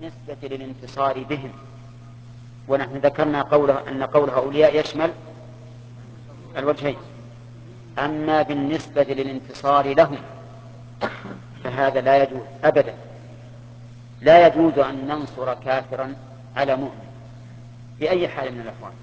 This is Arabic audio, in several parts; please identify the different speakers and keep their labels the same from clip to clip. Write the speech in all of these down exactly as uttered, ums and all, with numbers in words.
Speaker 1: بالنسبة للانتصار بهم. ونحن ذكرنا قوله أن قوله أولياء يشمل الوجهين. أما بالنسبة للانتصار لهم فهذا لا يجوز أبدا. لا يجوز أن ننصر كافرا على مؤمن بأي حال من الأحوال.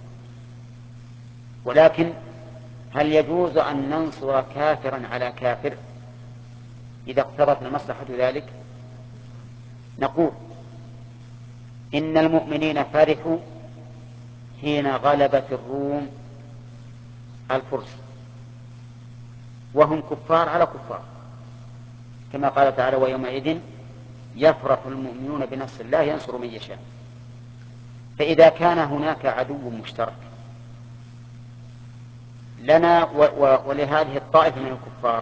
Speaker 1: ولكن هل يجوز أن ننصر كافرا على كافر إذا اقتضت المصلحة ذلك؟ نقول إن المؤمنين فرحوا حين غلبت الروم الفرس وهم كفار على كفار، كما قال تعالى ويومئذ يفرح المؤمنون بنصر الله ينصر من يشاء. فإذا كان هناك عدو مشترك لنا ولهذه الطائفة من الكفار،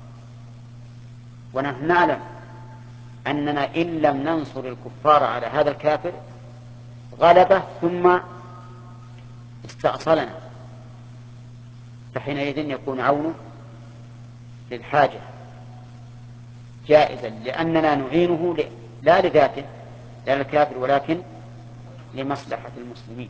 Speaker 1: ونحن نعلم أننا إن لم ننصر الكفار على هذا الكافر غلبه ثم استأصلنا، فحينئذ يكون عونه للحاجة جائزا، لأننا نعينه لا لذاته لا للكافر ولكن لمصلحة المسلمين.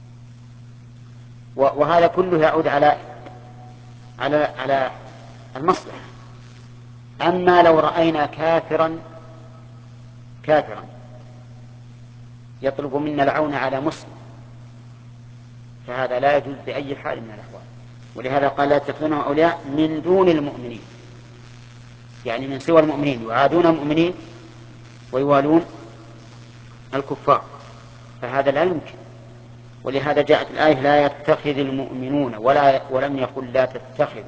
Speaker 1: وهذا كله يعود على على على المصلحة. أما لو رأينا كافرا كافرا يطلب منا العون على مسلم فهذا لا يجوز بأي حال من الأحوال. ولهذا قال لا تتخذونه أولياء من دون المؤمنين، يعني من سوى المؤمنين، يعادون المؤمنين ويوالون الكفار، فهذا لا يمكن. ولهذا جاءت الآية لا يتخذ المؤمنون ولا ولم يقل لا تتخذ،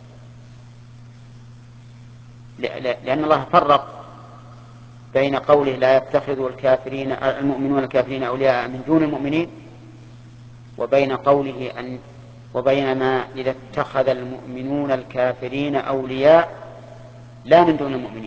Speaker 1: لأن الله فرق بين قوله لا يتخذ الكافرين المؤمنون الكافرين أولياء من دون المؤمنين وبين قوله أن وبين ما إذا اتخذ المؤمنون الكافرين أولياء لا من دون المؤمنين،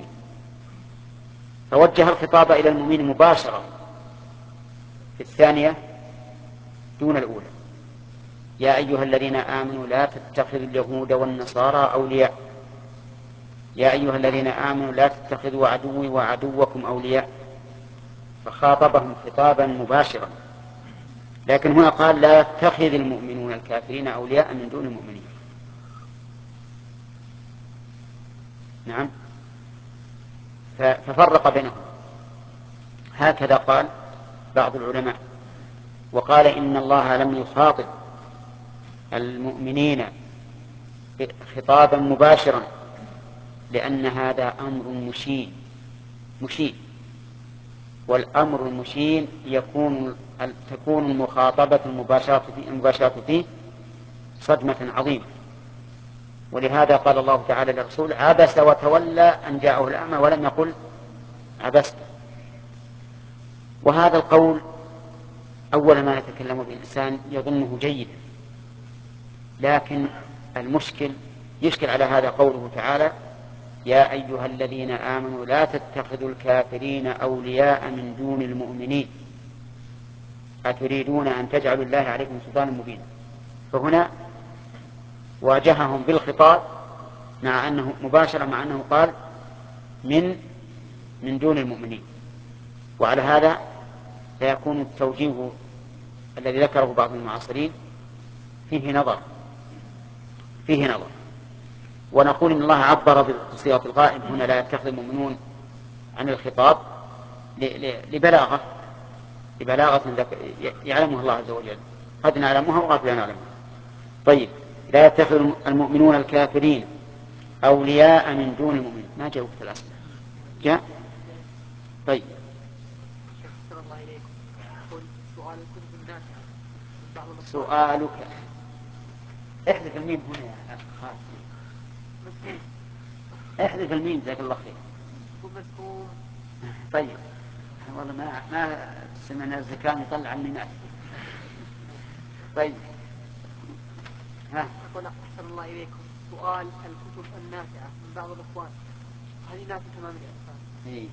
Speaker 1: فوجه الخطاب إلى المؤمنين مباشرة في الثانية دون الأولى. يا أيها الذين آمنوا لا تتخذوا اليهود والنصارى أولياء، يا أيها الذين آمنوا لا تتخذوا عدوي وعدوكم أولياء، فخاطبهم خطابا مباشرا. لكن هنا قال لا يتخذ المؤمنون الكافرين أولياء من دون المؤمنين. نعم، ففرق بينهم. هكذا قال بعض العلماء. وقال إن الله لم يخاطب المؤمنين خطابا مباشرا لأن هذا أمر مشين مشين والأمر المشين يكون تكون المخاطبة المباشرة فيه, المباشرة فيه صدمة عظيمة. ولهذا قال الله تعالى للرسول عبس وتولى أن جاءه الأعمى ولم يقل عبست. وهذا القول أول ما يتكلم به الإنسان يظنه جيدا، لكن المشكل يشكل على هذا قوله تعالى يا أيها الذين آمنوا لا تتخذوا الكافرين أولياء من دون المؤمنين أتريدون أن تجعلوا الله عليكم سلطانا مبينا. فهنا واجههم بالخطاب مع أنه مباشرة مع أنه قال من من دون المؤمنين. وعلى هذا فيكون التوجيه الذي ذكره بعض المعاصرين فيه نظر فيه نظر ونقول إن الله عبر بصيغة الغائب هنا لا يتخذ المؤمنون عن الخطاب لبلاغة لبلاغة يعلمها الله عز وجل، قد نعلمها وقد لا نعلمها. طيب لا يتخذ المؤمنون الكافرين أولياء من دون المؤمنين، ما جاء وقت الأسئلة جاء. طيب سؤالك احذف الميم هنا يا أخي خالد، احذف الميم جزاك الله خير. طيب والله ما ما سمعنا الزكاة يطلع الميمات. طيب ها
Speaker 2: أقول أحسن الله إليكم سؤال الكتب النافعة من بعض الأخوان هذه نافعة تمام الإحسان.
Speaker 1: إيه.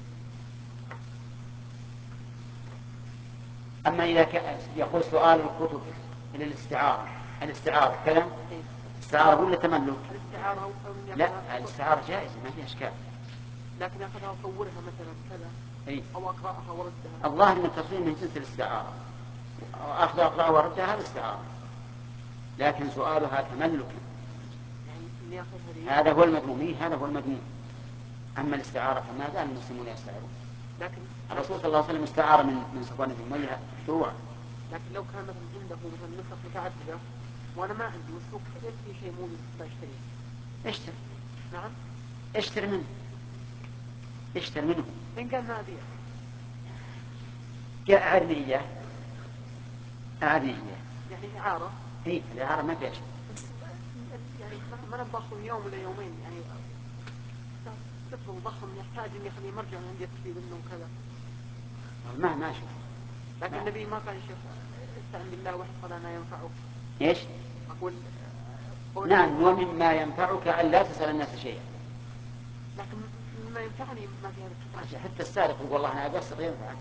Speaker 1: أما إذا يقول سؤال الكتب إلى الاستعارة الاستعارة كلام استعارة ولا تملك؟
Speaker 2: الاستعارة
Speaker 1: لا الاستعارة جائزة ما فيها إشكال،
Speaker 2: لكن أخذها وصورها مثلا كذا
Speaker 1: إيه؟
Speaker 2: أو أقرأها وردها.
Speaker 1: الظاهر أن التصوير من جنس الاستعارة، أخذ أقرأ وردها الاستعارة، لكن سؤالها تملكا،
Speaker 2: يعني
Speaker 1: هذا هو المذموم، هذا هو المذموم. أما الاستعارة فما زال المسلمون يستعيرون.
Speaker 2: لكن
Speaker 1: الرسول صلى الله عليه وسلم استعار من من صفوان بن أمية دروعا.
Speaker 2: لكن لو كان مثلا عنده مثلا نسخ متعددة وأنا ما عندي والسوق في شيء موجود بشتريه.
Speaker 1: اشتر.
Speaker 2: نعم.
Speaker 1: اشتر منه. اشتر منه.
Speaker 2: إن كان ما أبيع.
Speaker 1: جاء أعرني أعرني
Speaker 2: يعني إعارة.
Speaker 1: هي الإعارة ما فيها شيء.
Speaker 2: يعني ما نبخهم يوم ولا يومين يعني تفضل ضخم يحتاج أن يخليه مرجع عندي تفيد منه وكذا.
Speaker 1: ما ما شوف.
Speaker 2: لكن النبي ما قال شيخ استعن بالله واحفظ ما ينفعك.
Speaker 1: ايش؟
Speaker 2: أقول
Speaker 1: نعم، ومما ينفعك أن لا تسأل الناس شيئا.
Speaker 2: لكن مما ينفعني ما في هذا.
Speaker 1: حتى السارق يقول والله أنا أقصر ينفعك.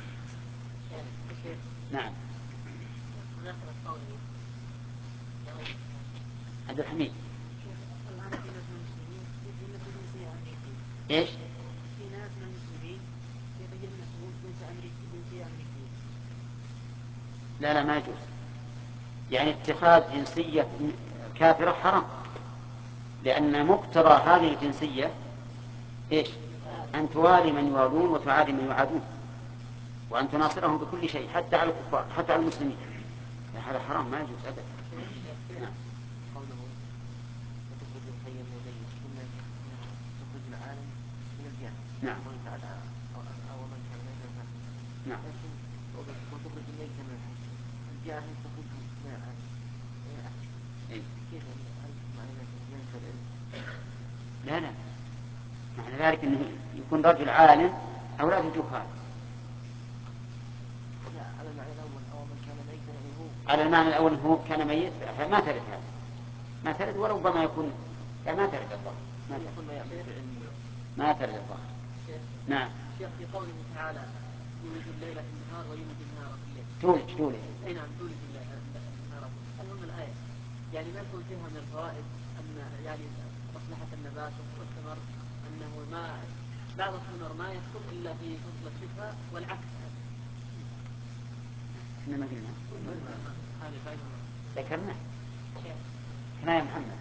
Speaker 1: نعم. عبد الحميد. ايش؟
Speaker 2: في ناس من المسلمين يتجنسون جنس أمريكي جنسية أمريكية.
Speaker 1: لا لا ما يجوز، يعني اتخاذ جنسية كافرة حرام، لأن مقتضى هذه الجنسية ايش؟ أن توالي من يوالون وتعادي من يعادون، وأن تناصرهم بكل شيء حتى على الكفار حتى على المسلمين. هذا حرام ما يجوز أبدا. نعم.
Speaker 2: قوله وتخرج الحي من الميت ثم تخرج العالم من الجهل.
Speaker 1: نعم.
Speaker 2: أو من كان ميتا.
Speaker 1: نعم.
Speaker 2: وتخرج الميت من الحي الجاهل تخرجه من العالم.
Speaker 1: إيه؟
Speaker 2: كيف معنى ينسى العلم؟
Speaker 1: لا لا، معنى ذلك أنه يكون رجل عالم أو لا جهال.
Speaker 2: لا على المعنى الأول أو من كان ميتا يعني هو.
Speaker 1: على المعنى الأول هو كان ميت ما ترد هذا، ما ترد، وربما يكون يعني ما ترد الظهر، ما ترد ما ترد الظهر. نعم.
Speaker 2: شيخ في قوله تعالى يولد الليل في النهار ويولد النهار في الليل.
Speaker 1: تولج تولج.
Speaker 2: أي نعم تولج النهار. المهم الآية يعني ما يكون فيها من الفوائد أن يعني مصلحة النبات والثمر أنه ما بعض الثمر ما يحصل إلا في فصل الشتاء والعكس.
Speaker 1: احنا ما قلنا
Speaker 2: هذه فائدة
Speaker 1: ذكرنا احنا يا محمد.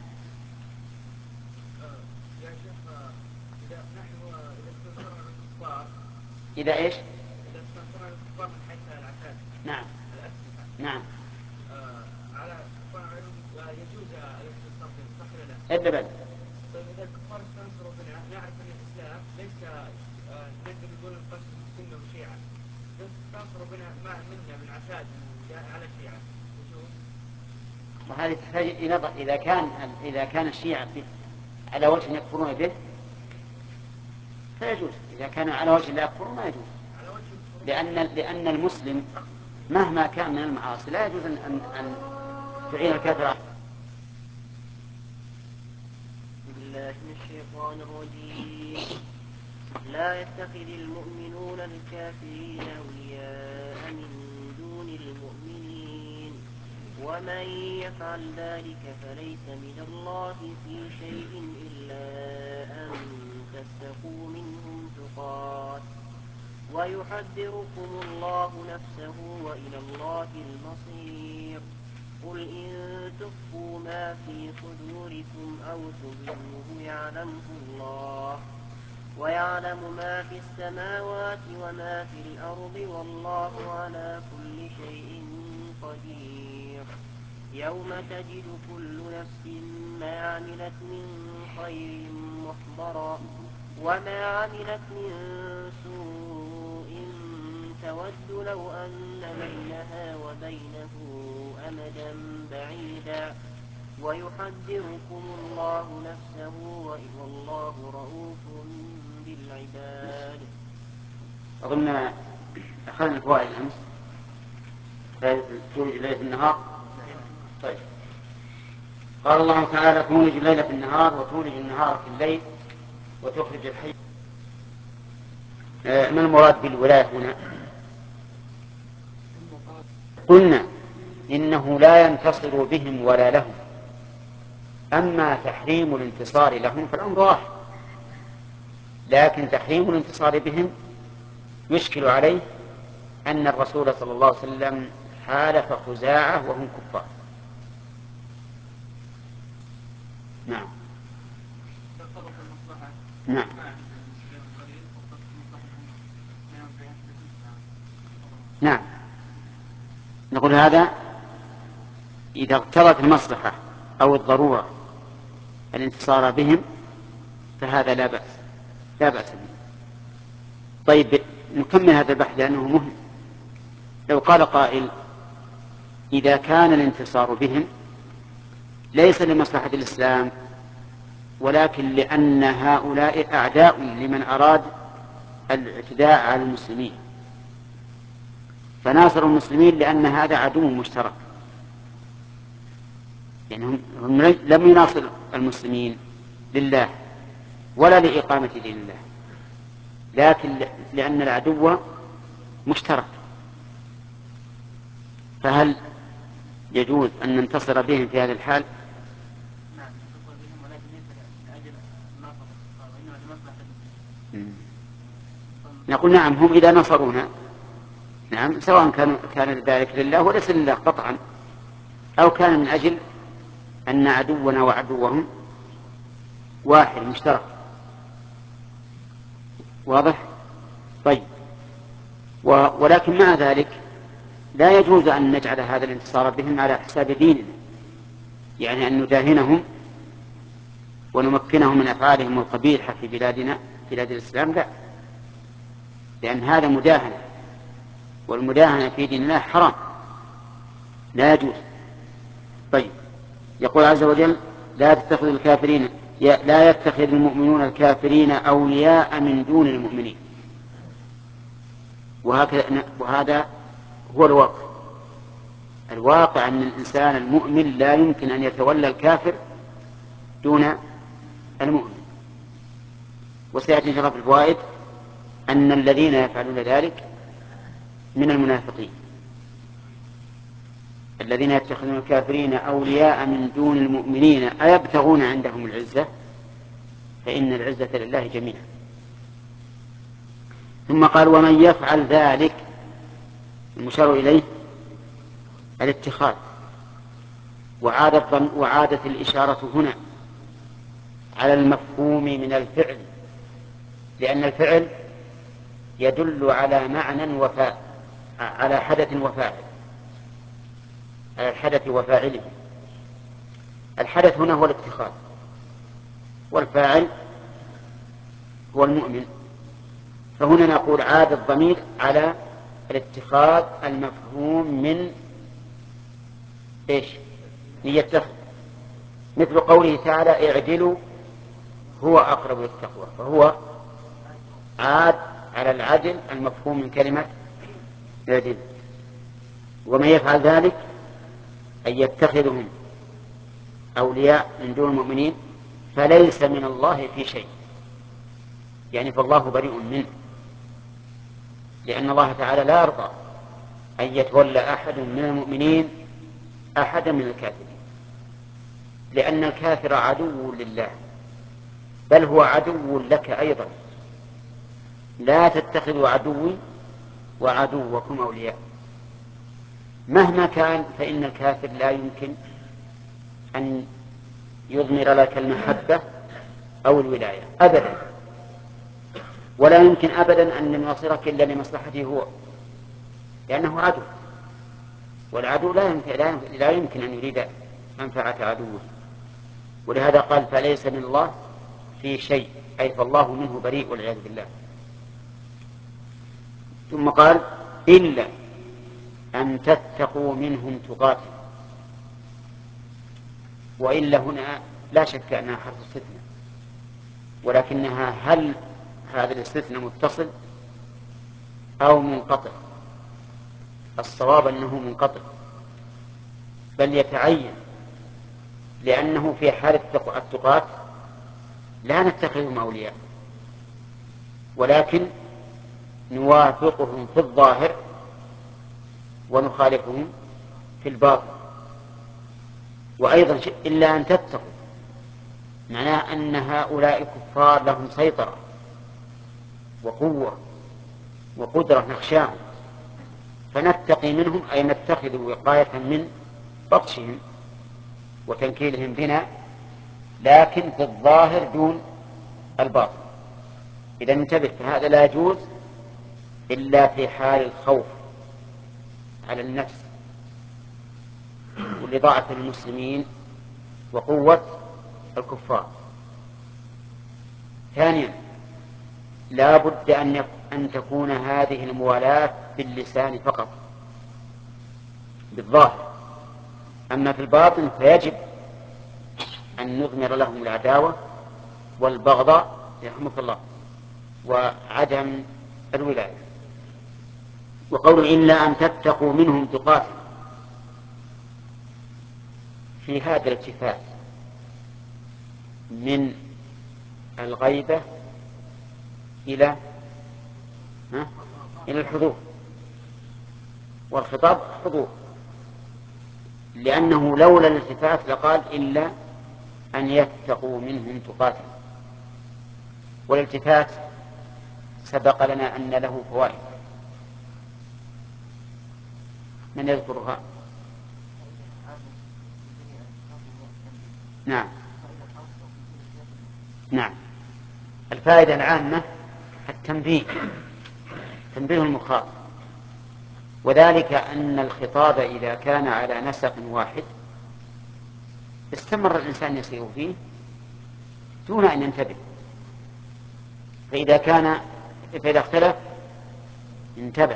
Speaker 2: يا شيخ إذا نحن إذا استنصرنا الكفار.
Speaker 1: إذا إيش؟
Speaker 2: إذا استنصرنا الكفار من حيث العتاد.
Speaker 1: نعم.
Speaker 2: الأسلحة.
Speaker 1: نعم.
Speaker 2: آه على الكفار يجوز الاستنصار بهم صح ولا لا؟
Speaker 1: إلا بل.
Speaker 2: طيب إذا الكفار استنصروا بنا نعرف أن الإسلام ليس نقدر نقول القسم سنة وشيعة. إذا استنصروا بنا ما منا من عتاد على الشيعة يجوز؟
Speaker 1: وهذه تحتاج إلى نظر. إذا كان إذا كان الشيعة على وجه يكفرون به فيجوز، إذا كان على وجه لا يكفرون ما يجوز، لأن لأن المسلم مهما كان من المعاصي لا يجوز أن أن تعين الكافر.
Speaker 2: بالله من الشيطان الرجيم. لا يتخذ المؤمنون الكافرين أولياء من دون المؤمنين ومن يفعل ذلك فليس من الله في شيء إلا أن تتقوا منهم تقات ويحذركم الله نفسه وإلى الله المصير. قل إن تخفوا ما في صدوركم أو تبدوه يعلمه الله ويعلم ما في السماوات وما في الأرض والله على كل شيء قدير. يوم تجد كل نفس ما عملت من خير محضرا وما عملت من سوء تود لو أن بينها وبينه أمدا بعيدا ويحذركم الله نفسه والله رؤوف بالعباد.
Speaker 1: أظن أخذنا الفوائد الأمس. تولج الليل في النهار. طيب. قال الله تعالى تولج الليل في النهار وتولج النهار في الليل وتخرج الحي. ما المراد بالولاية هنا؟ قلنا إنه لا ينتصر بهم ولا لهم، أما تحريم الانتصار لهم فالأمر واحد، لكن تحريم الانتصار بهم يشكل عليه أن الرسول صلى الله عليه وسلم حالف خزاعة وهم كفار. نعم نعم نعم نقول هذا إذا اقتضت المصلحة أو الضرورة الانتصار بهم فهذا لا بأس لا بأس به. طيب نكمل هذا البحث لأنه مهم. لو قال قائل إذا كان الانتصار بهم ليس لمصلحة الإسلام ولكن لأن هؤلاء أعداء لمن أراد الاعتداء على المسلمين، فناصروا المسلمين لأن هذا عدو مشترك، يعني هم لم يناصر المسلمين لله ولا لإقامة دين الله، لكن لأن العدو مشترك. فهل يجوز أن ننتصر بهم في هذا الحال؟ نقول نعم، هم إذا نصرونا نعم سواء كان كان ذلك لله وليس لله قطعا، أو كان من أجل أن عدونا وعدوهم واحد مشترك. واضح؟ طيب، ولكن مع ذلك لا يجوز أن نجعل هذا الانتصار بهم على حساب ديننا، يعني أن نداهنهم ونمكنهم من أفعالهم القبيحة في بلادنا بلاد الإسلام، لا، لأن هذا مداهنة، والمداهنة في دين الله حرام لا يجوز. طيب، يقول عز وجل لا تتخذ الكافرين لا يتخذ المؤمنون الكافرين أولياء من دون المؤمنين. وهكذا وهذا هو الواقع. الواقع أن الإنسان المؤمن لا يمكن أن يتولى الكافر دون المؤمن. وسيأتي إن شاء الله في الفوائد أن الذين يفعلون ذلك من المنافقين، الذين يتخذون الكافرين أولياء من دون المؤمنين أيبتغون عندهم العزة فإن العزة لله جميعا. ثم قال ومن يفعل ذلك، المشار إليه الاتخاذ، وعادت, وعادت الإشارة هنا على المفهوم من الفعل، لأن الفعل يدل على معنى وفاء، على حدث وفاعل، على الحدث وفاعله. الحدث هنا هو الاتخاذ، والفاعل هو المؤمن. فهنا نقول عاد الضمير على الاتخاذ المفهوم من ايش؟ ليتخذ، مثل قوله تعالى اعدلوا هو أقرب للتقوى، فهو عاد على العدل المفهوم من كلمة اعدل. ومن يفعل ذلك أن يتخذهم أولياء من دون المؤمنين فليس من الله في شيء، يعني فالله بريء منه، لأن الله تعالى لا يرضى أن يتولى أحد من المؤمنين أحدا من الكافرين، لأن الكافر عدو لله، بل هو عدو لك أيضا. لا تتخذوا عدوي وعدوكم أولياء. مهما كان فإن الكافر لا يمكن أن يضمر لك المحبة أو الولاية أبدا، ولا يمكن أبدا أن يناصرك إلا لمصلحته هو، لأنه عدو، والعدو لا يمكن, لا يمكن أن يريد منفعة عدوه. ولهذا قال فليس من الله في شيء، أي فالله منه بريء والعياذ بالله. ثم قال إلا أن تتقوا منهم تقاتل. وإلا هنا لا شك أنها حرف استثناء، ولكنها هل هذا الاستثناء متصل أو منقطع؟ الصواب أنه منقطع، بل يتعين، لأنه في حال التقاة لا نتخذهم أولياء، ولكن نوافقهم في الظاهر ونخالفهم في الباطن. وأيضا إلا أن تتقوا معناه أن هؤلاء كفار لهم سيطرة وقوة وقدرة نخشاهم فنتقي منهم، أي نتخذ وقاية من بطشهم وتنكيلهم بنا، لكن في الظاهر دون الباطن. إذا انتبه، فهذا لا يجوز إلا في حال الخوف على النفس ولضعف المسلمين وقوة الكفار. ثانيا، لا بد أن أن تكون هذه الموالاة باللسان فقط بالظاهر، أما في الباطن فيجب أن نضمر لهم العداوة والبغضاء يرحمك الله وعدم الولاية. وقول إلا أن تتقوا منهم تقاتل، في هذا الالتفات من الغيبة إلى ها؟ إلى الحضور، والخطاب حضور، لأنه لولا الالتفات لقال إلا أن يتقوا منهم تقاتل. والالتفات سبق لنا أن له فوائد، من يذكرها؟ نعم نعم الفائدة العامة التنبيه، تنبيه المخاطب، وذلك أن الخطاب إذا كان على نسق واحد استمر الإنسان يسير فيه دون أن ينتبه، فإذا كان فإذا اختلف انتبه.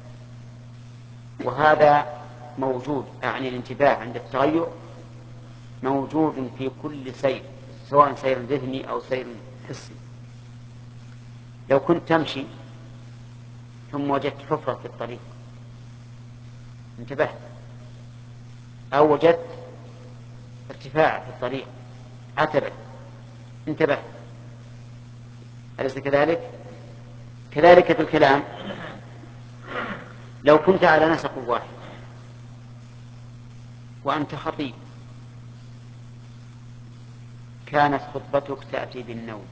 Speaker 1: وهذا موجود، أعني الانتباه عند التغير موجود في كل سير، سواء سير ذهني أو سير حسي. لو كنت تمشي ثم وجدت حفرة في الطريق انتبهت، أو وجدت ارتفاع في الطريق عتبة انتبهت، أليس كذلك؟ كذلك في الكلام، لو كنت على نسق واحد وأنت خطيب كانت خطبتك تأتي بالنوم،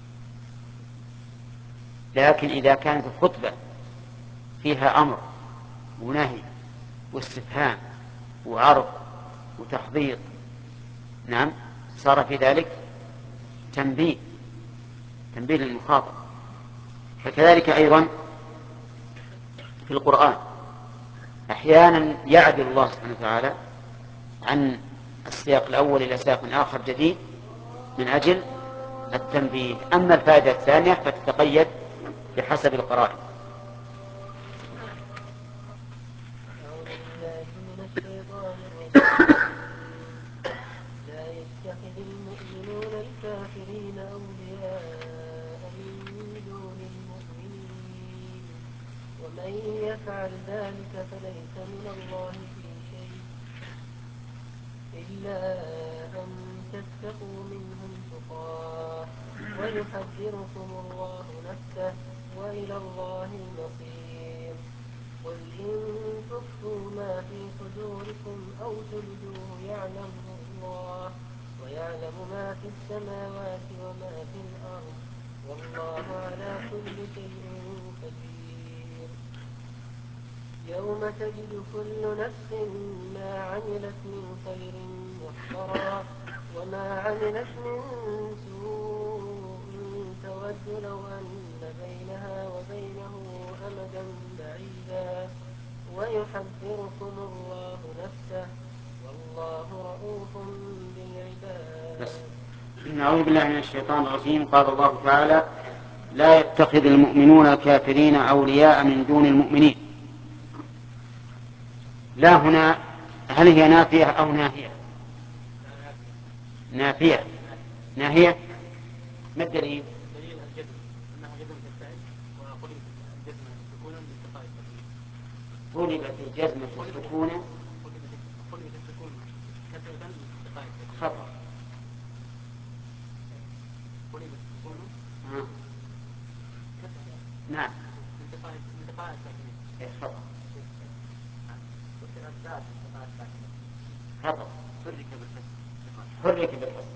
Speaker 1: لكن إذا كانت الخطبة فيها أمر ونهي واستفهام وعرض وتحضير، نعم، صار في ذلك تنبيه تنبيه للمخاطب. فكذلك أيضا في القرآن أحيانا يعدل الله سبحانه وتعالى عن السياق الأول إلى سياق آخر جديد من أجل التنبيه. أما الفائدة الثانية فتتقيد بحسب القرائن.
Speaker 3: لا يتخذ المؤمنون الكافرين أولياء من دون المؤمنين، ومن يفعل ذلك فليس من الله في شيء إلا أن تتقوا منهم تقاه ويحذركم الله نفسه وإلى الله المصير. قل إن تخفوا ما في صدوركم أو تبدوه يعلمه الله ويعلم ما في السماوات وما في الأرض والله على كل شيء قدير. يوم تجد كل نفس ما عملت من خير محضرا وما عملت من سوء تود لو أن بينها وبينه أمدا بعيدا ويحذركم الله نفسه والله رؤوف بالعباد.
Speaker 1: نعوذ بالله من الشيطان الرجيم. قال الله تعالى: لا يتخذ المؤمنون الكافرين أولياء من دون المؤمنين. لا هنا هل هي نافية أو ناهية؟ نافية. ناهية. ما الدليل؟
Speaker 2: دليل الجزم أنها جزمة الفعل وقلبت الجزمة سكونا لالتقاء الساكنين.
Speaker 1: قلبت الجزمة سكونا
Speaker 2: قلبت السكون كسرة لالتقاء الساكنين.
Speaker 1: خطأ.
Speaker 2: قلبت السكون
Speaker 1: آه.
Speaker 2: كسرة
Speaker 1: نعم
Speaker 2: لالتقاء لالتقاء الساكنين.
Speaker 1: خطأ.
Speaker 2: كسرت ذات لالتقاء الساكنين.
Speaker 1: خطأ.
Speaker 2: حرك بالكسر.
Speaker 1: حرك بالكسر.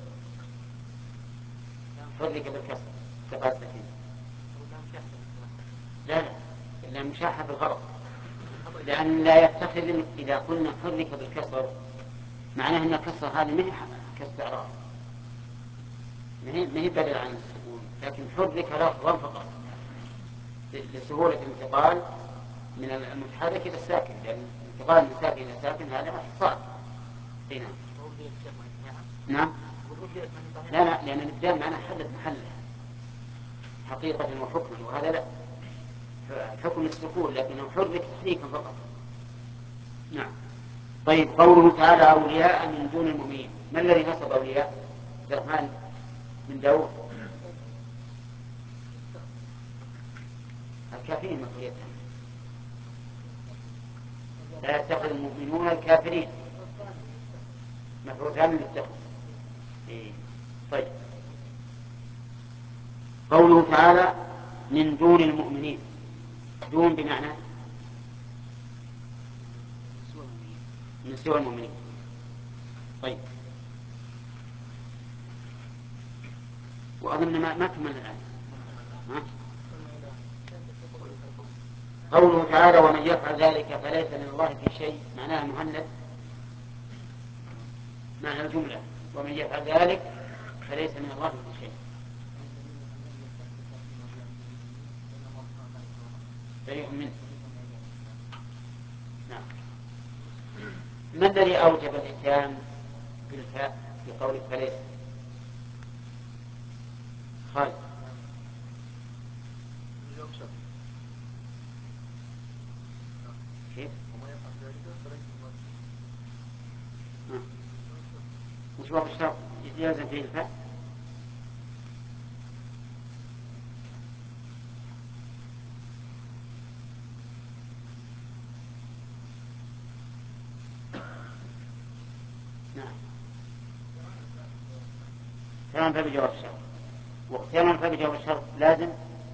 Speaker 1: حرك بالكسر التقاء الساكنين.
Speaker 2: ولم كسر.
Speaker 1: لا لا لأن مشاحة في الغرض، لأن لا يتخذ إذا قلنا حرك بالكسر معناه أن الكسر هذه ما هي كاستعراض، ما هي بدل عن السكون، لكن حرك لفظا فقط لسهولة الانتقال من المتحرك إلى الساكن، لأن الانتقال من ساكن إلى ساكن هذا صعب. نعم. نعم. لا لا، لأن الإبدال معناه حدث محله حقيقة وحكما، وهذا لا، حكم السكون لكنه حرك تحريكا فقط. نعم. طيب، قوله تعالى أولياء من دون المؤمنين، ما الذي نصب أولياء؟ عبد الرحمن من داود. الكافرين مفعوليتهم، لا يتخذ المؤمنون الكافرين مفعول ثاني للتخذ. إيه. طيب، قوله تعالى من دون المؤمنين، دون بمعنى من سوى المؤمنين. طيب، وأظن ما ما كمل الآن. قوله تعالى ومن يفعل ذلك فليس من الله في شيء، معناها مهند، معنى الجملة ومن يفعل ذلك فليس من الله في شيء، بريء منه. نعم. ما الذي أوجب الإتيان بالفاء في قول فليس؟ خالد. كيف؟ وش وقت الشرط يلزم فيه الفاء؟ نعم. اختيارا فبجواب الشرط، واختيارا فبجواب الشرط لازم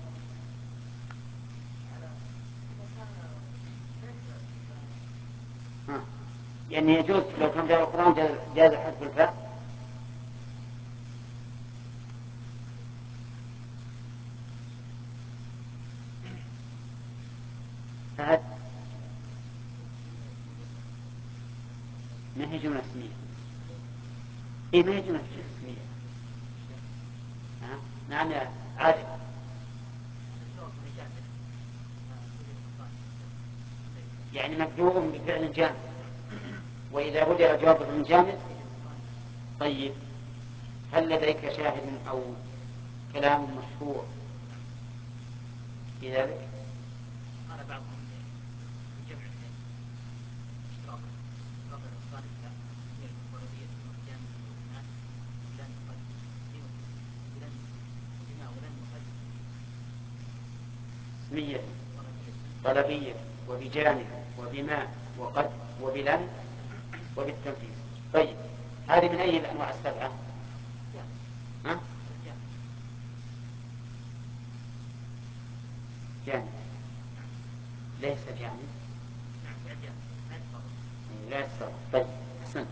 Speaker 1: ها. يعني يجوز لو كان في القرآن جاز, جاز حذف الفاء. فهد ما هي جملة اسمية. إيه ما هي جملة اسمية. ها؟ نعم يا عادل. يعني مبدوء بفعل جامد، وإذا بدأ الجواب بفعل جامد. طيب، هل لديك شاهد أو كلام مشهور في ذلك؟
Speaker 2: قال بعضهم بجمع اثنين اشتراطا، اشتراط الإنسان هي الفردية والجامع والإيمان ولن يقدم ولن بما ولن يقدم
Speaker 1: اسمية طلبية وبجانب وبما وقد وبلن وبالتنفيذ. طيب، هذه من أي الأنواع السبعة؟ ها؟ جانب ليس جانب لا يتصرف. طيب، أحسنت.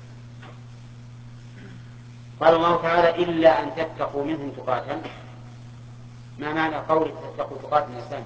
Speaker 1: قال الله تعالى إلا أن تتقوا منهم تقاتا. ما معنى قول تتقوا تقاتا الإنسان؟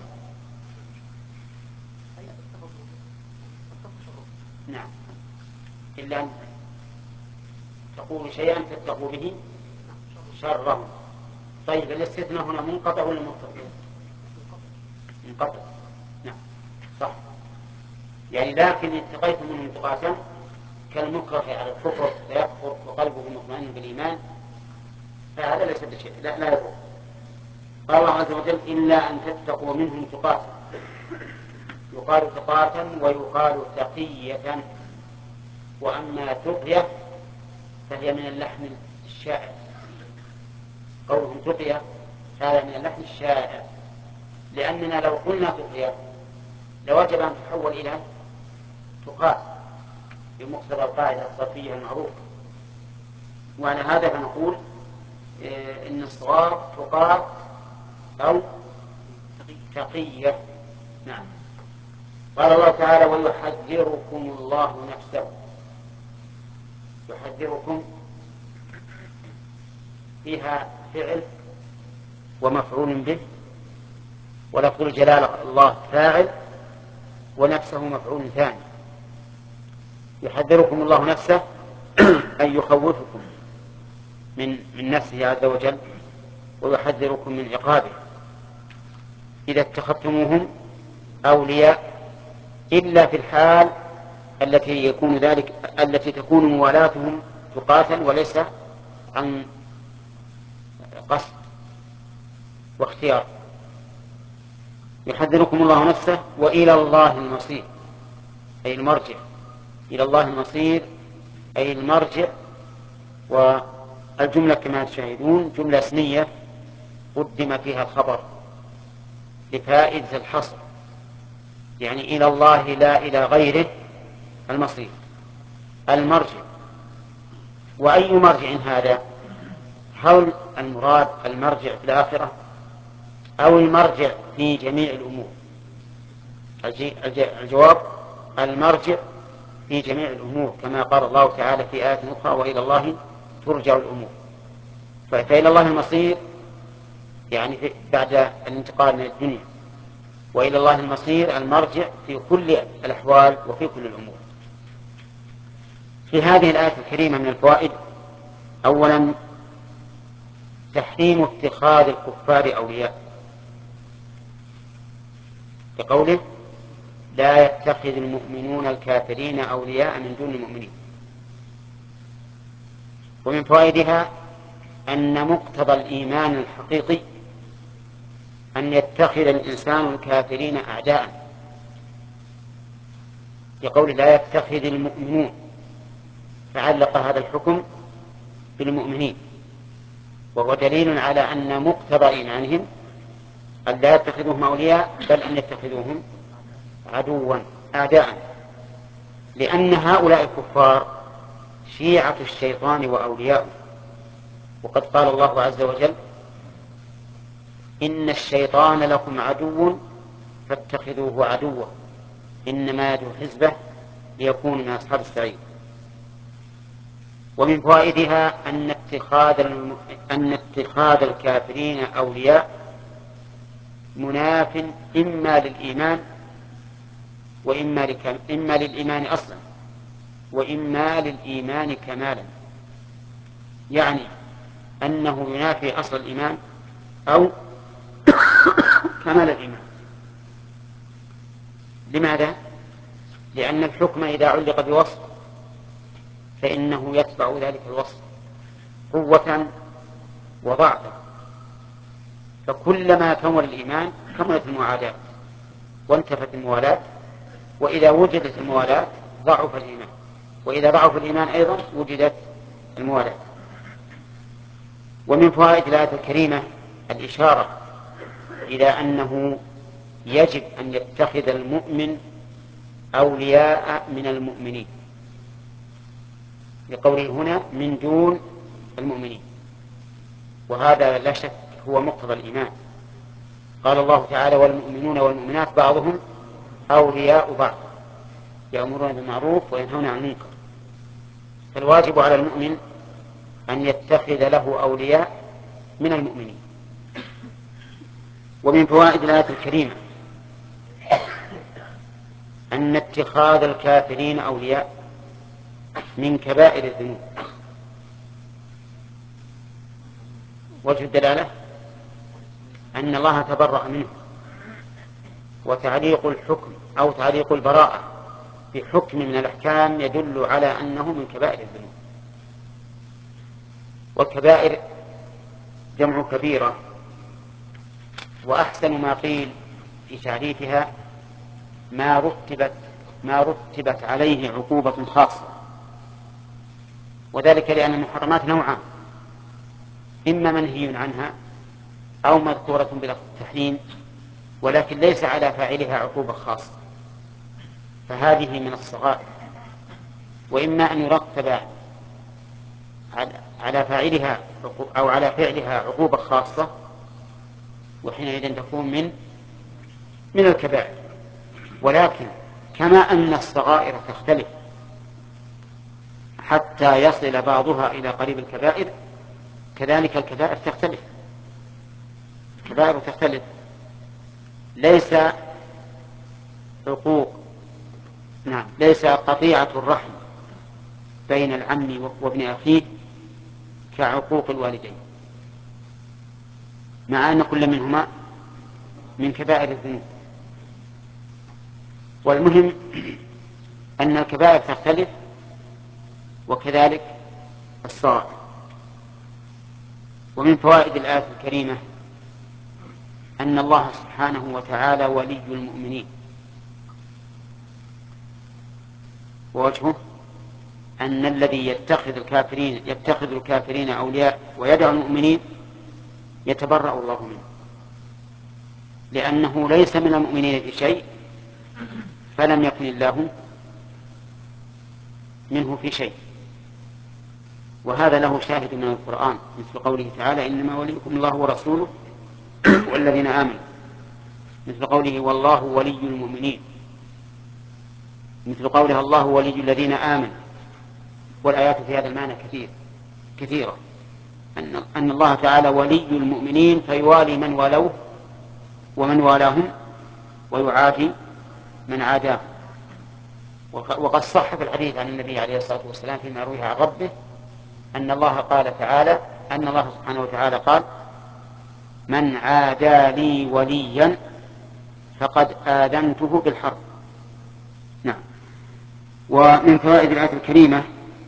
Speaker 1: نعم، إلا أن تقولوا شيئا تتقوا به شره. طيب، الاستثناء هنا منقطع ولا متصل؟ منقطع. نعم صح. يعني لكن اتقيتم منهم تقاتا كالمكره على الكفر فيكفر وقلبه مطمئن بالإيمان، فهذا ليس بشيء، لا لا يضر. قال الله عز وجل إلا أن تتقوا منهم تقاتا، يقال تقاتا ويقال تقية. وأما تقية فهي من اللحن الشائع، قولهم تقية هذا من اللحن الشائع، لأننا لو قلنا تقية لوجب أن تحول إلى تقات بمقتضى القاعدة الصرفية المعروفة، وعلى هذا فنقول إيه إن الصواب تقات أو تقية. نعم. قال الله تعالى ويحذركم الله نفسه. يحذركم فيها فعل ومفعول به، ولفظ الجلالة الله فاعل ونفسه مفعول ثاني. يحذركم الله نفسه أن يخوفكم من من نفسه عز وجل، ويحذركم من عقابه إذا اتخذتموهم أولياء، إلا في الحال التي يكون ذلك التي تكون موالاتهم تقاتل وليس عن قصد واختيار. يحذركم الله نفسه وإلى الله المصير، أي المرجع. إلى الله المصير أي المرجع. والجملة كما تشاهدون جملة اسمية قدم فيها الخبر لفائدة الحصر، يعني إلى الله لا إلى غيره المصير المرجع. وأي مرجع هذا؟ هل المراد المرجع في الآخرة أو المرجع في جميع الأمور؟ الجواب المرجع في جميع الأمور، كما قال الله تعالى في آية أخرى وإلى الله ترجع الأمور. فإلى الله المصير يعني بعد الانتقال من الدنيا، وإلى الله المصير المرجع في كل الأحوال وفي كل الأمور. في هذه الآية الكريمة من الفوائد: أولا تحريم اتخاذ الكفار أولياء، بقوله لا يتخذ المؤمنون الكافرين أولياء من دون المؤمنين. ومن فوائدها أن مقتضى الإيمان الحقيقي أن يتخذ الإنسان الكافرين أعداء، بقوله لا يتخذ المؤمنون، فعلق هذا الحكم بالمؤمنين، وهو دليل على أن مقتضى إيمانهم أن لا يتخذوهم أولياء بل أن يتخذوهم عدوا أعداء، لأن هؤلاء الكفار شيعة الشيطان وأولياءه. وقد قال الله عز وجل إن الشيطان لكم عدو فاتخذوه عدوا إنما يدعو حزبه ليكون من أصحاب السعير. ومن فوائدها أن اتخاذ الم... أن اتخاذ الكافرين أولياء مناف إما للإيمان وإما لك... إما للإيمان أصلا وإما للإيمان كمالا، يعني أنه ينافي أصل الإيمان أو كمال الإيمان. لماذا؟ لأن الحكم إذا علق بوصف فإنه يتبع ذلك الوصف قوة وضعفا، فكلما كمل الإيمان كملت المعاداة وانتفت الموالاة، وإذا وجدت الموالاة ضعف الإيمان، وإذا ضعف الإيمان أيضا وجدت الموالاة. ومن فوائد الآية الكريمة الإشارة إلى أنه يجب أن يتخذ المؤمن أولياء من المؤمنين، لقوله هنا من دون المؤمنين، وهذا لا شك هو مقتضى الإيمان. قال الله تعالى والمؤمنون والمؤمنات بعضهم أولياء بعض يأمرون بالمعروف وينهون عن المنكر. فالواجب على المؤمن أن يتخذ له أولياء من المؤمنين. ومن فوائد الآية الكريمة أن اتخاذ الكافرين أولياء من كبائر الذنوب. وجه الدلالة أن الله تبرأ منه، وتعليق الحكم أو تعليق البراءة بحكم من الأحكام يدل على أنه من كبائر الذنوب. والكبائر جمع كبيرة، وأحسن ما قيل في تعريفها ما رتبت ما رتبت عليه عقوبة خاصة، وذلك لأن المحرمات نوعان: إما منهي عنها أو مذكورة بلفظ التحريم ولكن ليس على فاعلها عقوبة خاصة، فهذه من الصغائر. وإما أن يرتب على فاعلها أو على فعلها عقوبة خاصة، وحينئذ تكون من من الكبائر. ولكن كما أن الصغائر تختلف حتى يصل بعضها إلى قريب الكبائر، كذلك الكبائر تختلف. الكبائر تختلف، ليس عقوق نعم ليس قطيعة الرحم بين العم وابن أخيه كعقوق الوالدين، مع أن كل منهما من كبائر الذنوب. والمهم أن الكبائر تختلف وكذلك الصغائر. ومن فوائد الآية الكريمة أن الله سبحانه وتعالى ولي المؤمنين، ووجهه أن الذي يتخذ الكافرين يتخذ الكافرين أولياء ويدعو المؤمنين يتبرأ الله منه، لأنه ليس من المؤمنين في شيء فلم يكن الله منه في شيء. وهذا له شاهد من القرآن مثل قوله تعالى إنما وليكم الله ورسوله والذين آمنوا، مثل قوله والله ولي المؤمنين، مثل قولها الله ولي الذين آمنوا. والآيات في هذا المعنى كثير كثيرة، أن, أن الله تعالى ولي المؤمنين فيوالي من والوه ومن والاهم ويعادي من عاداه. وقد صح في الحديث عن النبي عليه الصلاة والسلام فيما روي عن ربه أن الله قال تعالى أن الله سبحانه وتعالى قال من عادى لي وليا فقد آذنته بالحرب. نعم. ومن فوائد الآية الكريمة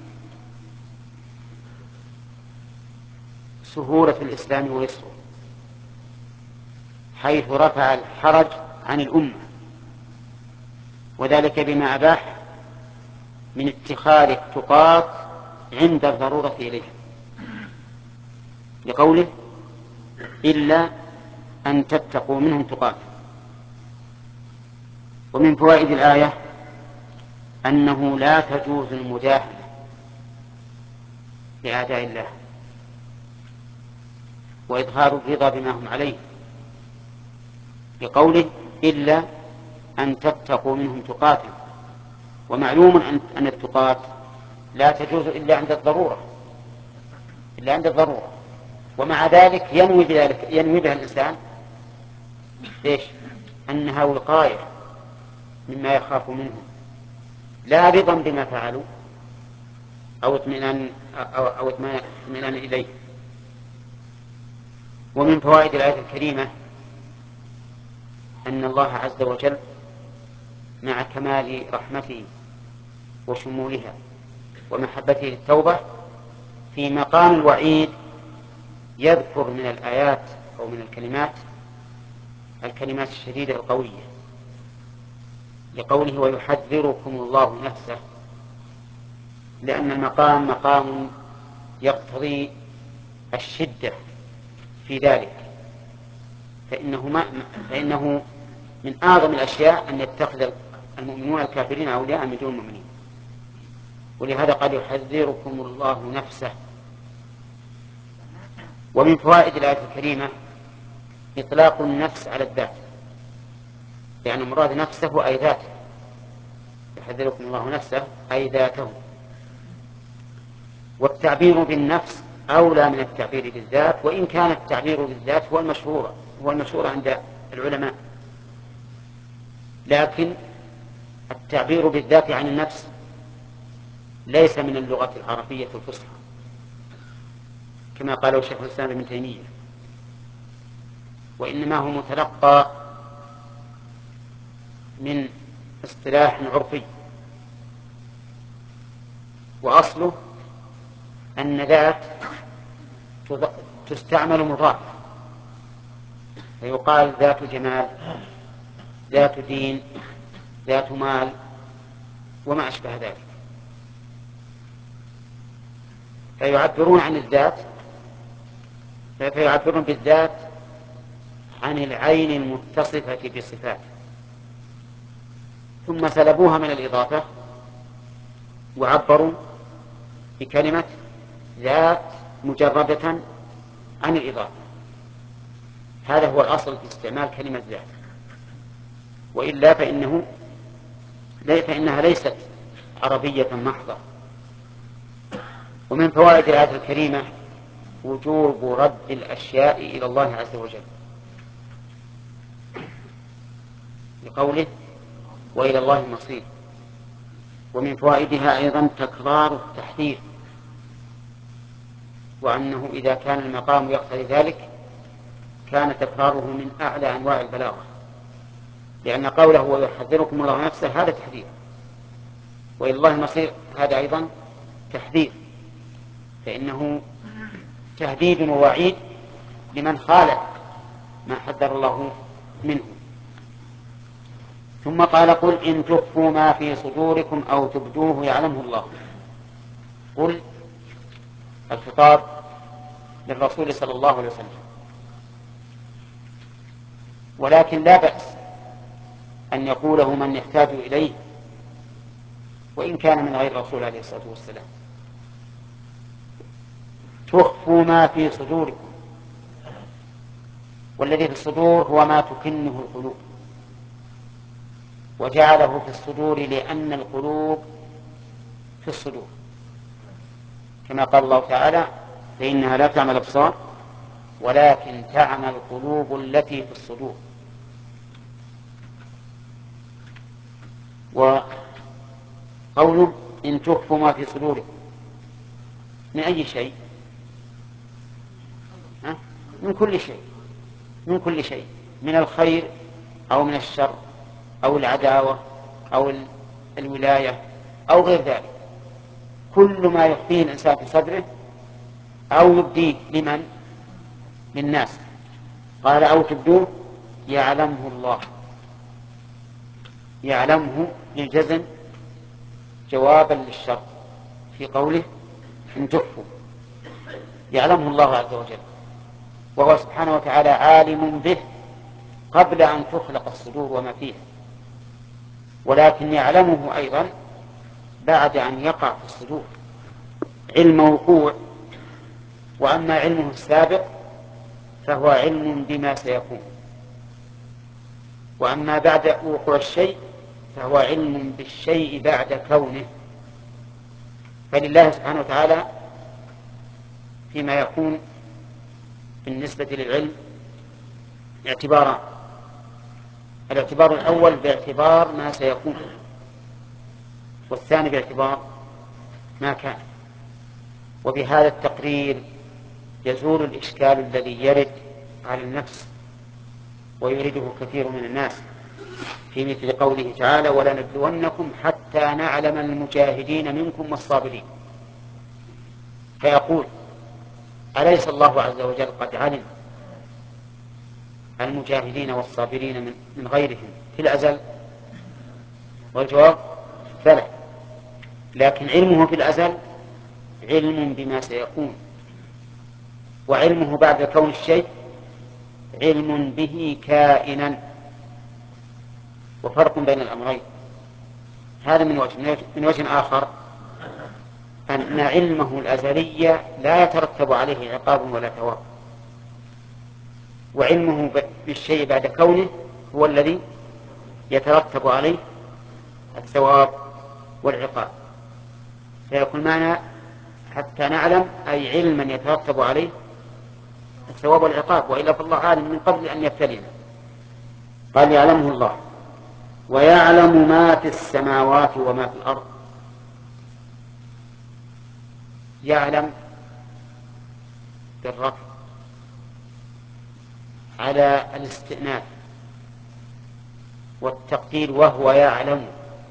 Speaker 1: سهولة الإسلام ويسره، حيث رفع الحرج عن الأمة، وذلك بما أباح من اتخاذ التقاة عند الضرورة إليها، لقوله إلا أن تتقوا منهم تقاة. ومن فوائد الآية أنه لا تجوز المجاهدة لأعداء الله وإظهار الرضا بما هم عليه، بقوله إلا أن تتقوا منهم تقاة. ومعلوم أن التقاة لا تجوز إلا عند الضرورة إلا عند الضرورة ومع ذلك ينوي بذلك ينوي بها الإنسان ليش؟ أنها وقاية مما يخاف منهم، لا رضا بما فعلوا أو اطمئنان أو, أو اطمئنان إليه. ومن فوائد الآية الكريمة أن الله عز وجل مع كمال رحمته وشمولها ومحبته للتوبة في مقام الوعيد يذكر من الآيات أو من الكلمات الكلمات الشديدة القوية، لقوله ويحذركم الله نفسه، لأن المقام مقام يقتضي الشدة في ذلك، فإنه, ما فإنه من أعظم الأشياء أن يتخذ المؤمنون الكافرين أولياء من دون المؤمنين، ولهذا قد يحذركم الله نفسه. ومن فوائد الآية الكريمة إطلاق النفس على الذات، يعني مراد نفسه أي ذاته، يحذركم الله نفسه أي ذاته. والتعبير بالنفس أولى من التعبير بالذات، وإن كان التعبير بالذات هو المشهور هو المشهور عند العلماء، لكن التعبير بالذات عن النفس ليس من اللغة العربية الفصحى كما قاله شيخ الإسلام ابن تيمية، وإنما هو متلقى من اصطلاح عرفي، وأصله أن ذات تستعمل مضافة، فيقال ذات جمال، ذات دين، ذات مال، وما أشبه ذلك، فيعبرون عن الذات فيعبرون بالذات عن العين المتصفة بصفات، ثم سلبوها من الإضافة وعبروا بكلمة ذات مجردة عن الإضافة. هذا هو الأصل في استعمال كلمة ذات، وإلا فإنه فإنها ليست عربية محضة. ومن فوائد الآية الكريمة وجوب رد الأشياء إلى الله عز وجل، لقوله وإلى الله المصير، ومن فوائدها أيضا تكرار التحذير، وأنه إذا كان المقام يقتضي ذلك كان تكراره من أعلى أنواع البلاغة، لأن قوله ويحذركم الله نفسه هذا تحذير، وإلى الله المصير هذا أيضا تحذير، فإنه تهديد ووعيد لمن خالف ما حذر الله منه. ثم قال قل إن تخفوا ما في صدوركم أو تبدوه يعلمه الله. قل الخطاب للرسول صلى الله عليه وسلم، ولكن لا بأس أن يقوله من يحتاج إليه وإن كان من غير الرسول عليه الصلاة والسلام. تخفوا ما في صدوركم، والذي في الصدور هو ما تكنه القلوب، وجعله في الصدور لأن القلوب في الصدور، كما قال الله تعالى فإنها لا تعمى الأبصار ولكن تعمى القلوب التي في الصدور. وقوله إن تخفوا ما في صدوركم من أي شيء؟ ها؟ من كل شيء، من كل شيء، من الخير أو من الشر أو العداوة أو الولاية أو غير ذلك، كل ما يخفيه الإنسان في صدره أو يبديه لمن؟ للناس. قال أو تبدوه يعلمه الله، يعلمه للجزم جوابا للشر في قوله إن تخفوا، يعلمه الله عز وجل، وهو سبحانه وتعالى عالم به قبل أن تخلق الصدور وما فيها، ولكن يعلمه أيضا بعد أن يقع في الصدور علم وقوع. وأما علمه السابق فهو علم بما سيكون، وأما بعد وقوع الشيء فهو علم بالشيء بعد كونه. فلله سبحانه وتعالى فيما يكون بالنسبة للعلم اعتباران: الاعتبار الأول باعتبار ما سيكون، والثاني باعتبار ما كان. وبهذا التقرير يزول الإشكال الذي يرد على النفس ويريده كثير من الناس في مثل قوله تعالى ولنبلونكم حتى نعلم المجاهدين منكم والصابرين. فيقول أليس الله عز وجل قد علم المجاهدين والصابرين من غيرهم في الأزل؟ والجواب بلى، لكن علمه في الأزل علم بما سيكون، وعلمه بعد كون الشيء علم به كائنا، وفرق بين الأمرين. هذا من وجه. من وجه آخر أن علمه الأزلي لا يترتب عليه عقاب ولا ثواب، وعلمه بالشيء بعد كونه هو الذي يترتب عليه الثواب والعقاب. فيكون معنى حتى نعلم أي علما يترتب عليه الثواب والعقاب، وإلا فالله عالم من قبل أن يبتلينا. قال يعلمه الله ويعلم ما في السماوات وما في الأرض. يعلم بالرفع على الاستئناف والتقدير وهو يعلم،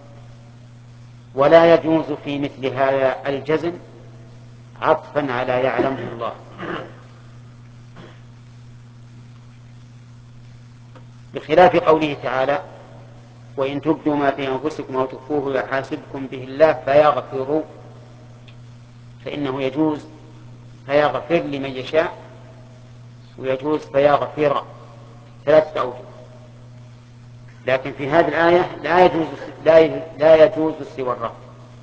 Speaker 1: ولا يجوز في مثل هذا الجزم عطفا على يعلمه الله. بخلاف قوله تعالى وإن تبدوا ما في أنفسكم أو تخفوه يحاسبكم به الله فيغفر، فإنه يجوز فيغفر لمن يشاء، ويجوز فيغفر، ثلاثة أوجه. لكن في هذه الآية لا يجوز لا يجوز سوى الرفع.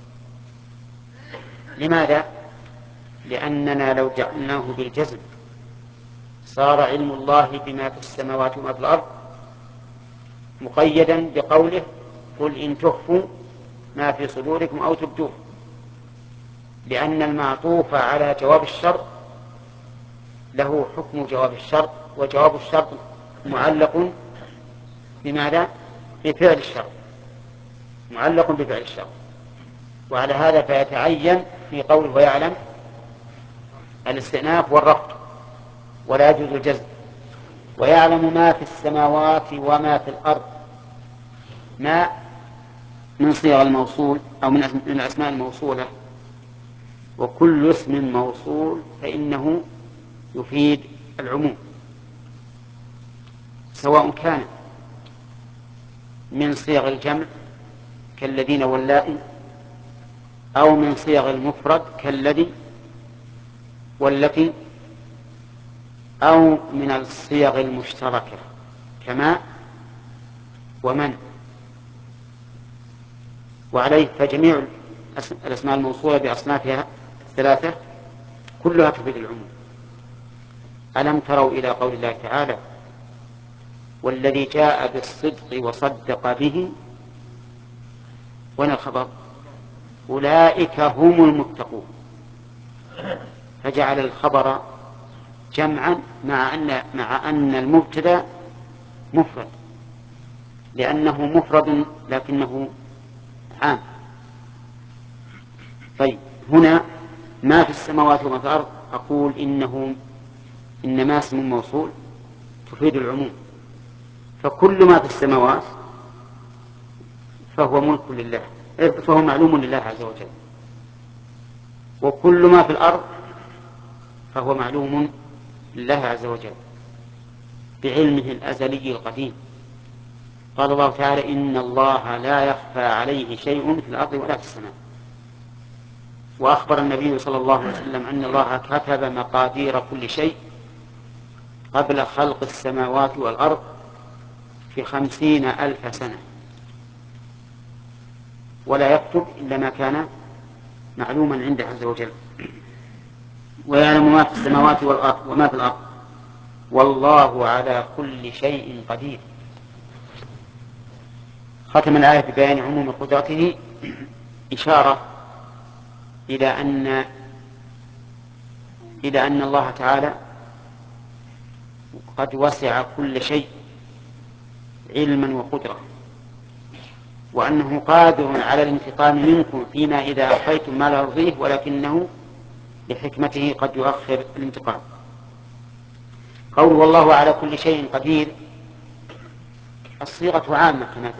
Speaker 1: لماذا؟ لأننا لو جعلناه بالجزم صار علم الله بما في السماوات وما في الأرض مقيدا بقوله قل إن تخفوا ما في صدوركم أو تبدوه، لأن المعطوف على جواب الشرط له حكم جواب الشرط، وجواب الشرط معلق بماذا؟ بفعل الشرط، معلق بفعل الشرط. وعلى هذا فيتعين في قوله ويعلم الاستئناف والرفع ولا يجوز الجزم. ويعلم ما في السماوات وما في الأرض. ما من صيغ الموصول أو من الأسماء الموصولة، وكل اسم موصول فإنه يفيد العموم، سواء كان من صيغ الجمع كالذين واللائي، أو من صيغ المفرد كالذي والتي، أو من الصيغ المشتركة كما ومن. وعليه فجميع الأسماء الموصولة بأصنافها الثلاثة كلها تفيد العموم. ألم تروا إلى قول الله تعالى والذي جاء بالصدق وصدق به، وين الخبر؟ أولئك هم المتقون. فجعل الخبر جمعا مع أن, مع أن المبتدأ مفرد، لأنه مفرد لكنه عام. طيب هنا ما في السماوات وما في الأرض، أقول إنه إنما اسم موصول تفيد العموم، فكل ما في السماوات فهو ملك لله، فهو معلوم لله عز وجل، وكل ما في الأرض فهو معلوم لله عز وجل بعلمه الأزلي القديم. قال الله تعالى إن الله لا يخفى عليه شيء في الأرض ولا في السماء. وأخبر النبي صلى الله عليه وسلم أن الله كتب مقادير كل شيء قبل خلق السماوات والأرض في خمسين ألف سنة، ولا يكتب إلا ما كان معلوما عنده عز وجل. ويعلم ما في السماوات والأرض وما في الأرض والله على كل شيء قدير. ختم الآية ببيان عموم قدرته، إشارة إلى أن إلى أن الله تعالى قد وسع كل شيء علما وقدرة، وأنه قادر على الانتقام منكم فيما إذا أخفيتم ما لا يرضيه، ولكنه لحكمته قد يؤخر الانتقام. قول والله على كل شيء قدير الصيغة عامة كما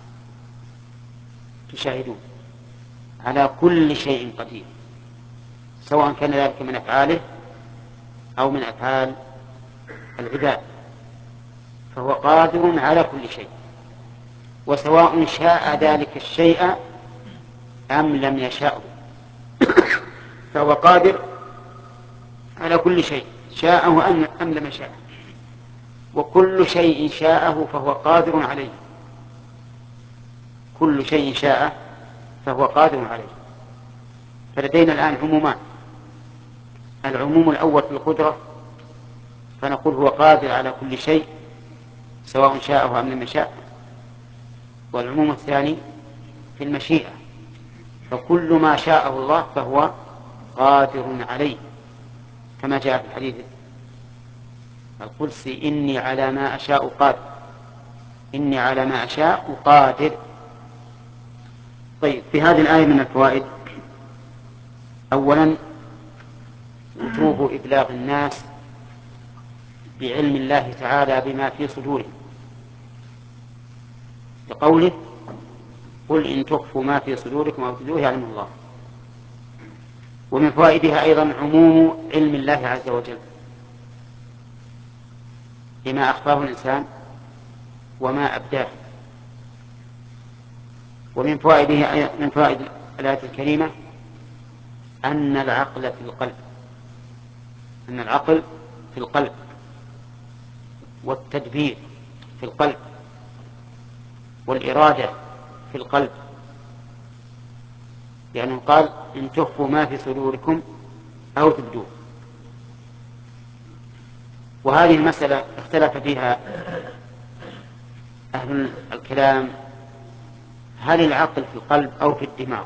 Speaker 1: تشاهدون، على كل شيء قدير، سواء كان ذلك من أفعاله أو من أفعال العباد، فهو قادر على كل شيء، وسواء شاء ذلك الشيء أم لم يشاءه فهو قادر على كل شيء شاءه أم لم يشاءه، وكل شيء شاءه فهو قادر عليه، كل شيء شاء فهو قادر عليه. فلدينا الآن عمومان: العموم الأول في القدرة، فنقول هو قادر على كل شيء سواء شاءه أم لم يشاء، والعموم الثاني في المشيئة، فكل ما شاءه الله فهو قادر عليه، كما جاء في الحديث القدسي إني على ما أشاء قادر، إني على ما أشاء قادر. طيب في هذه الآية من الفوائد: أولا وجوب إبلاغ الناس بعلم الله تعالى بما في صدورهم، لقوله قل إن تخفوا ما في صدوركم أو تبدوه يعلمه الله. ومن فوائدها أيضا عموم علم الله عز وجل بما أخفاه الإنسان وما أبداه. ومن فوائدها من فوائد الآية الكريمة أن العقل في القلب، أن العقل في القلب والتدبير في القلب والإرادة في القلب، لأنه يعني قال إن تخفوا ما في صدوركم أو تبدوه. وهذه المسألة اختلف فيها أهل الكلام، هل العقل في القلب أو في الدماغ؟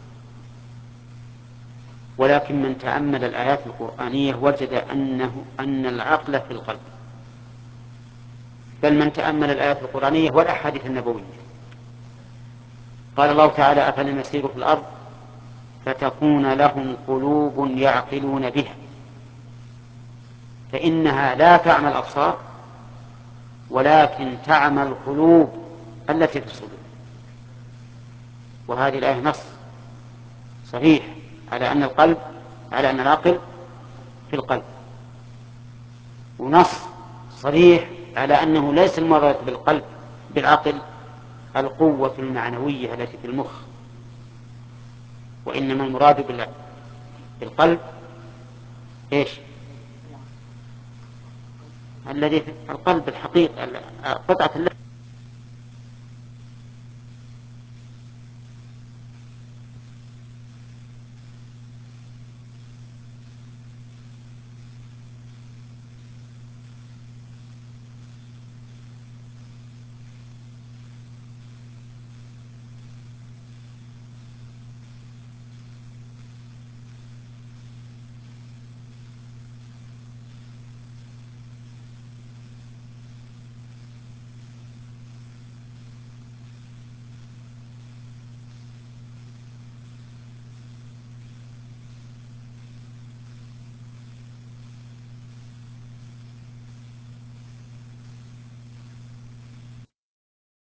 Speaker 1: ولكن من تأمل الآيات القرآنية وجد أنه أن العقل في القلب، بل من تأمل الآيات القرآنية والأحاديث النبوية. قال الله تعالى أفلم يسيروا في الأرض فتكون لهم قلوب يعقلون بها، فإنها لا تعمى الأبصار ولكن تعمى القلوب التي في الصدور. وهذه الآية نص صحيح على أن القلب على أن العقل في القلب، ونص صريح على أنه ليس المراد بالقلب بالعقل القوة المعنوية التي في المخ، وإنما المراد بالقلب إيش؟ الذي في القلب الحقيقي قطعة